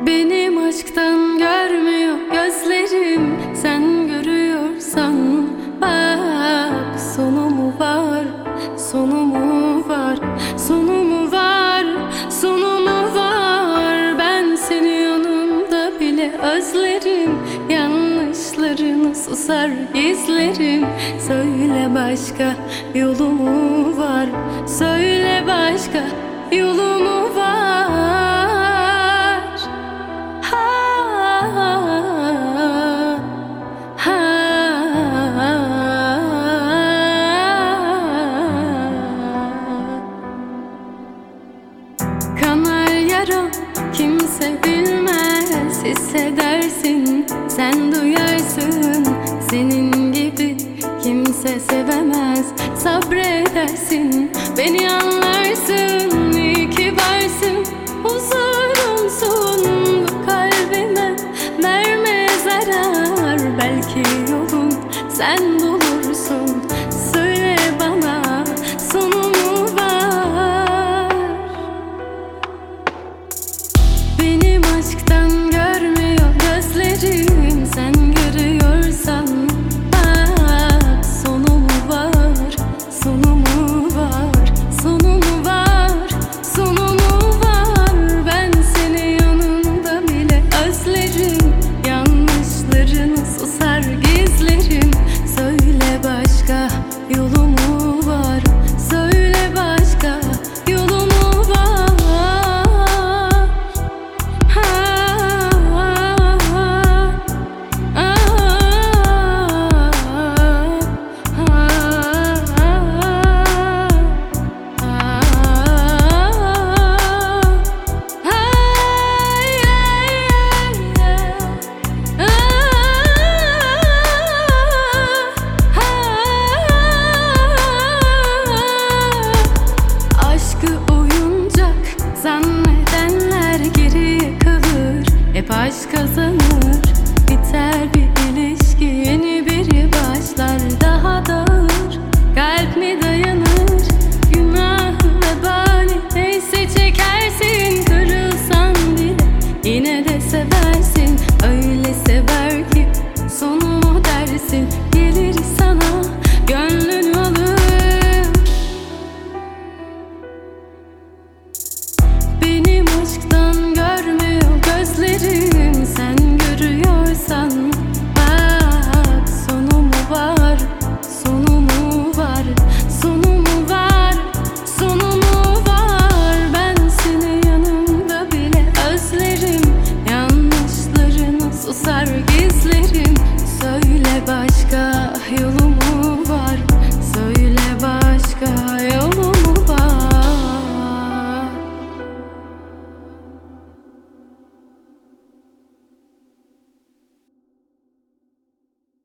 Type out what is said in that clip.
Benim aşktan görmüyor gözlerim, sen görüyorsan bak. Sonu mu var, sonu mu var, sonu mu var, sonu mu var? Ben seni yanımda bile özlerim, yanlışlarını susar gizlerim. Söyle başka yolu mu var, söyle başka yolu mu var? Kanar yara kimse bilmez, hissedersin, sen duyarsın. Senin gibi kimse sevemez, sabredersin, beni anlarsın. İyi ki varsın, huzurumsun, bu kalbime verme zarar. Belki yolun sen bulursun, söyle bana sonu mu var? Benim aşktan görmüyor gözlerim, sen görüyorsan bak. Sonu mu var, sonu mu var, sonu mu var, sonu mu var? Ben seni yanımda bile özlerim, yanlışlarını susar gizlerim. Söyle başka yolu mu var, söyle başka yolu mu var? Aşkı oyuncak zannedenler geriye kalır, hep aşk kazanır.